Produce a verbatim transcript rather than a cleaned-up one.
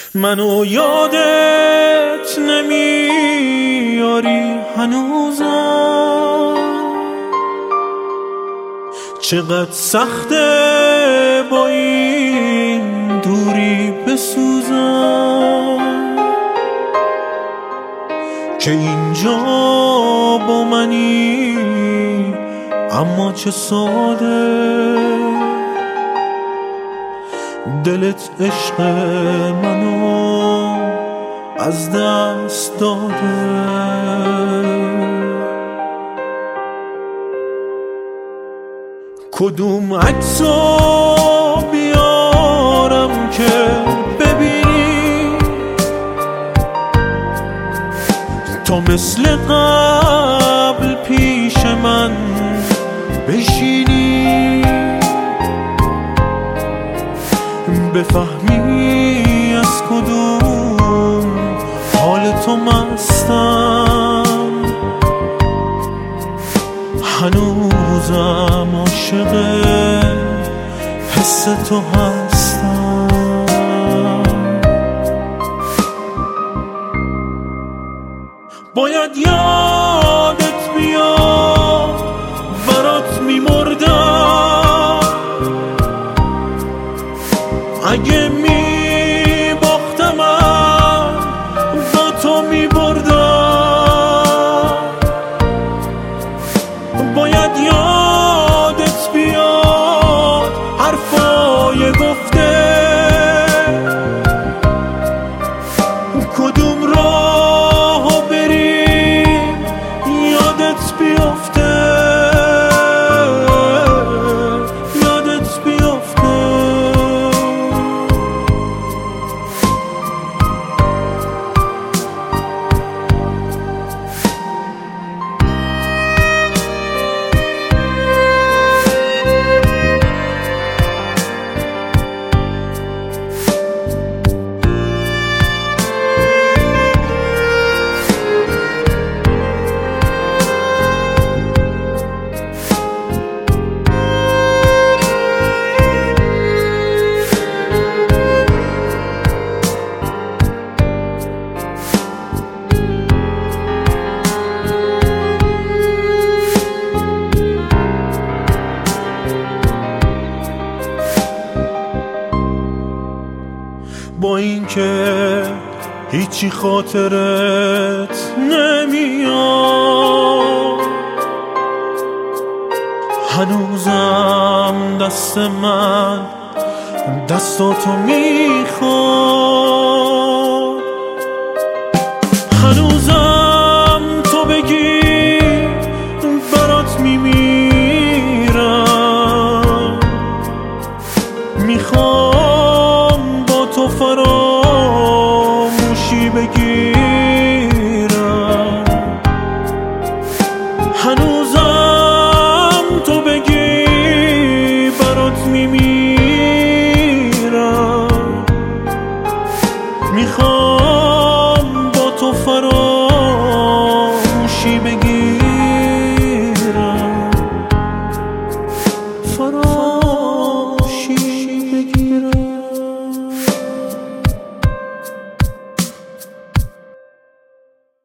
منو یادت نمیاری هنوزم، چقدر سخته با این دوری بسوزم، که اینجا با منی اما چه ساده دلت عشق منو از دست داده. کدوم عکسو بیارم که ببینی تا مثل قبل پیش من بشینی، بفهمی از کدوم حال تو مستم، هنوزم عاشق حس تو هستم. باید یادت بیاد برات میمردم، اگه می باختمم با تو می بردم. باید یادت بیاد حرفای گفته، کدوم راهو بریم یادت بیافته، یادت بیافته. با اینکه هیچی خاطرت نمیاد، هنوزم دست من دستاتو میخواد، هنوزم تو بگی برات میمیرم، میخواد